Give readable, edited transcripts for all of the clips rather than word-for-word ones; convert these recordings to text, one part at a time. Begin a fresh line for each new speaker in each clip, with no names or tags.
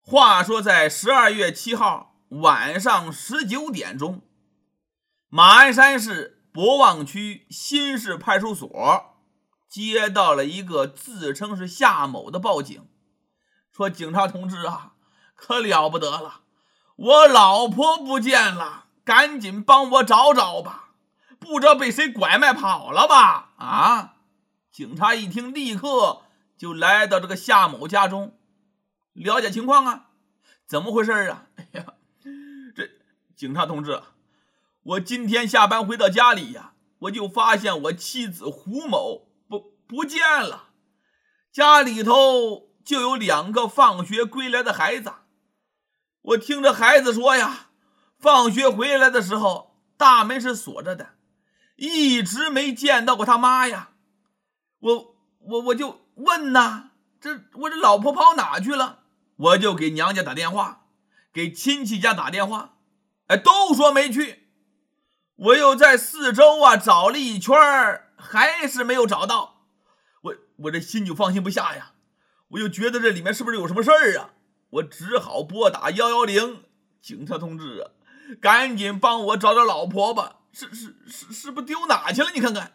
话说在12月7号晚上19点钟，马鞍山市博望区新市派出所接到了一个自称是夏某的报警，说警察同志啊，可了不得了，我老婆不见了，赶紧帮我找找吧，不知道被谁拐卖跑了吧？啊！警察一听，立刻就来到这个夏某家中，了解情况啊，怎么回事啊？哎呀，这警察同志，我今天下班回到家里呀，我就发现我妻子胡某不见了，家里头就有2个放学归来的孩子。我听着孩子说呀，放学回来的时候大门是锁着的，一直没见到过他妈呀。我就问呐，我这老婆跑哪去了？我就给娘家打电话，给亲戚家打电话，都说没去。我又在四周找了一圈，还是没有找到。我这心就放心不下呀，我就觉得这里面是不是有什么事儿啊？我只好拨打110，警察同志啊，赶紧帮我找找老婆吧，是不是丢哪去了？你看看。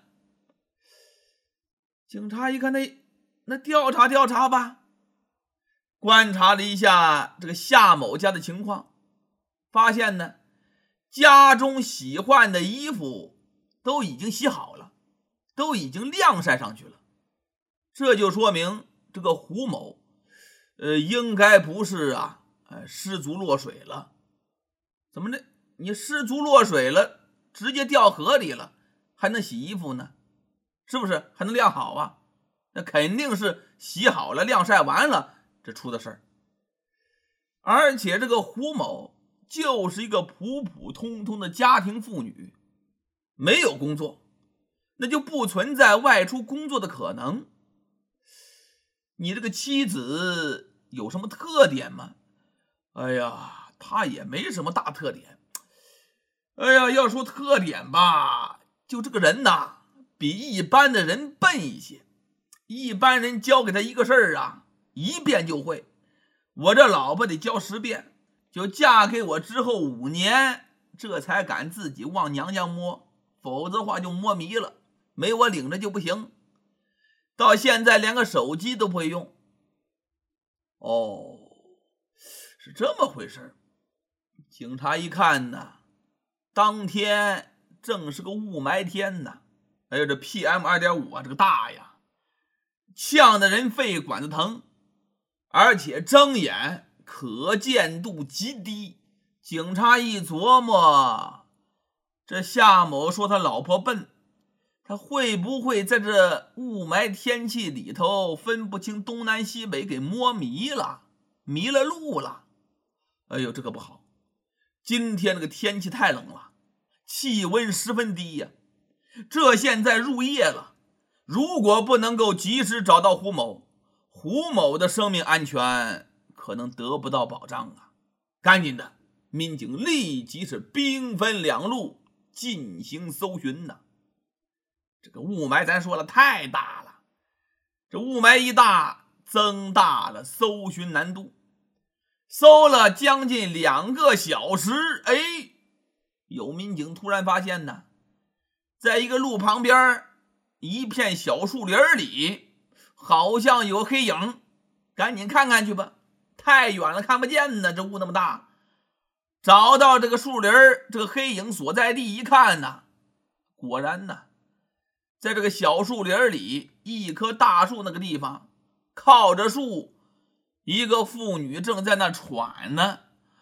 警察一看，那调查吧，观察了一下这个夏某家的情况，发现呢，家中洗换的衣服都已经洗好了，都已经晾晒上去了，这就说明这个胡某应该不是失足落水了。怎么的？你失足落水了，直接掉河里了，还能洗衣服呢？是不是还能晾好啊？那肯定是洗好了晾晒完了这出的事儿。而且这个胡某就是一个普普通通的家庭妇女，没有工作，那就不存在外出工作的可能。你这个妻子有什么特点吗？哎呀，她也没什么大特点。哎呀，要说特点吧，就这个人呐，比一般的人笨一些。一般人教给他一个事儿一遍就会，我这老婆得教10遍，就嫁给我之后5年，这才敢自己往娘家摸，否则的话就摸迷了，没我领着就不行。到现在连个手机都不会用。哦，是这么回事。警察一看呢，当天正是个雾霾天呢，哎呦，这 PM2.5这个大呀，呛得人肺管子疼，而且睁眼可见度极低。警察一琢磨，这夏某说他老婆笨，他会不会在这雾霾天气里头分不清东南西北，给摸迷了，迷了路了？哎呦，这个不好，今天这个天气太冷了，气温十分低呀，这现在入夜了，如果不能够及时找到胡某的生命安全可能得不到保障啊！赶紧的，民警立即是兵分2路进行搜寻呢。这个雾霾咱说了太大了，这雾霾一大，增大了搜寻难度。搜了将近2个小时，有民警突然发现呢，在一个路旁边一片小树林里，好像有黑影，赶紧看看去吧，太远了看不见呢，这雾那么大。找到这个树林，这个黑影所在地一看呢，果然呢，在这个小树林里一棵大树那个地方，靠着树，一个妇女正在那喘呢。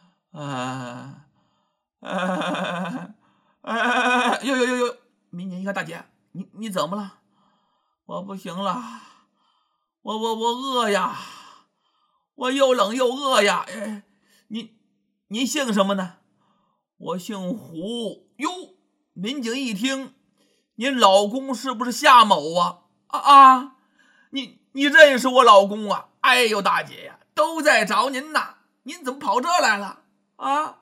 呦，民警一看，大姐，你怎么了？我不行了，我饿呀，我又冷又饿呀。您姓什么呢？我姓胡。哟，民警一听，您老公是不是夏某啊？你认识我老公啊？哎呦，大姐呀，都在找您呢，您怎么跑这来了啊？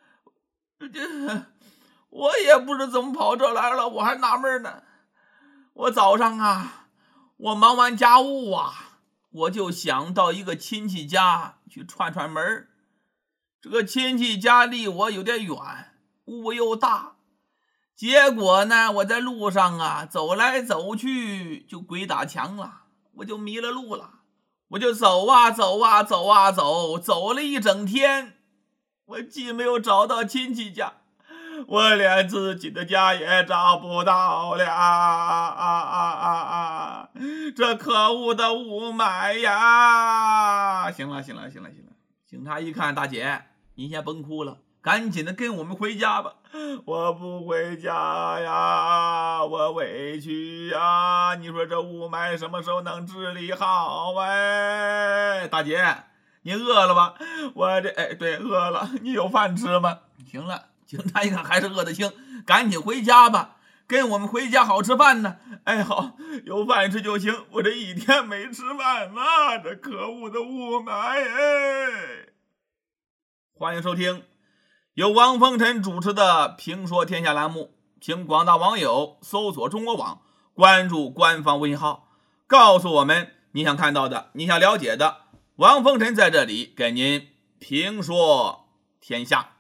我也不知怎么跑这来了，我还纳闷呢。我早上我忙完家务我就想到一个亲戚家去串串门。这个亲戚家离我有点远，雾又大，结果呢，我在路上啊走来走去就鬼打墙了，我就迷了路了。我就走啊走啊走啊走，走了一整天，我既没有找到亲戚家，我连自己的家也找不到了这可恶的雾霾呀！行了，警察一看，大姐，您先甭哭了，赶紧的跟我们回家吧。我不回家呀，我委屈呀！你说这雾霾什么时候能治理好？大姐，你饿了吧？对，饿了。你有饭吃吗？行了，警察一看还是饿得轻，赶紧回家吧，跟我们回家好吃饭呢。好，有饭吃就行。我这一天没吃饭了，这可恶的雾霾欢迎收听由王风尘主持的评说天下栏目，请广大网友搜索中国网，关注官方微信号，告诉我们你想看到的，你想了解的，王风尘在这里给您评说天下。